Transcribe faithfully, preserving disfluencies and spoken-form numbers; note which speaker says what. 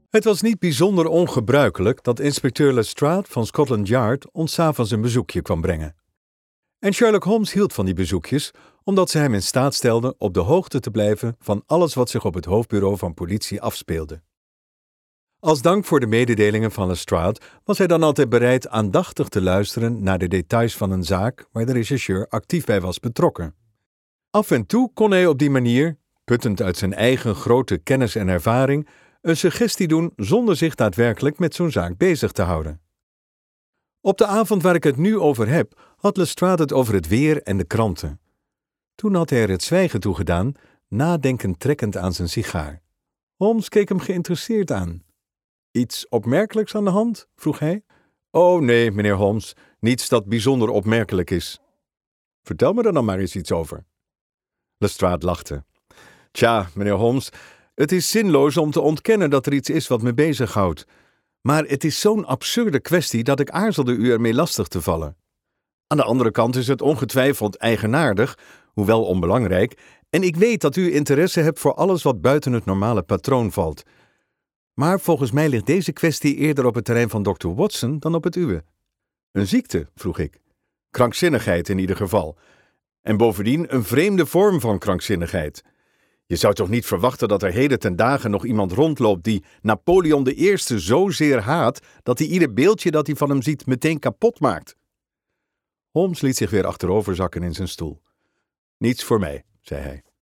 Speaker 1: Het was niet bijzonder ongebruikelijk dat inspecteur Lestrade van Scotland Yard ons 's avonds een bezoekje kwam brengen. En Sherlock Holmes hield van die bezoekjes, omdat ze hem in staat stelden op de hoogte te blijven van alles wat zich op het hoofdbureau van politie afspeelde. Als dank voor de mededelingen van Lestrade was hij dan altijd bereid aandachtig te luisteren naar de details van een zaak waar de rechercheur actief bij was betrokken. Af en toe kon hij op die manier, puttend uit zijn eigen grote kennis en ervaring, een suggestie doen zonder zich daadwerkelijk met zo'n zaak bezig te houden. Op de avond waar ik het nu over heb, had Lestrade het over het weer en de kranten. Toen had hij er het zwijgen toe gedaan, nadenkend trekkend aan zijn sigaar. Holmes keek hem geïnteresseerd aan. Iets opmerkelijks aan de hand? Vroeg hij. Oh nee, meneer Holmes, niets dat bijzonder opmerkelijk is. Vertel me er dan maar eens iets over. Lestrade lachte. Tja, meneer Holmes, het is zinloos om te ontkennen dat er iets is wat me bezighoudt. Maar het is zo'n absurde kwestie dat ik aarzelde u ermee lastig te vallen. Aan de andere kant is het ongetwijfeld eigenaardig, hoewel onbelangrijk, en ik weet dat u interesse hebt voor alles wat buiten het normale patroon valt. Maar volgens mij ligt deze kwestie eerder op het terrein van dokter Watson dan op het uwe. Een ziekte, vroeg ik. Krankzinnigheid in ieder geval. En bovendien een vreemde vorm van krankzinnigheid. Je zou toch niet verwachten dat er heden ten dagen nog iemand rondloopt die Napoleon de Eerste zozeer haat dat hij ieder beeldje dat hij van hem ziet meteen kapot maakt. Holmes liet zich weer achteroverzakken in zijn stoel. Niets voor mij, zei hij.